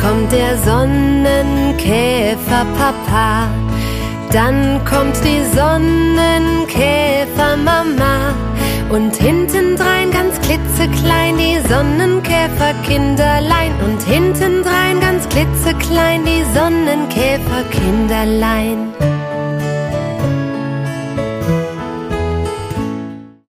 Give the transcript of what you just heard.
kommt der Sonnenkäfer-Papa. Dann kommt die Sonnenkäfer-Mama. Und hintendrein ganz klitzeklein die Sonnenkäferkinderlein. Und hintendrein ganz klitzeklein die Sonnenkäferkinderlein.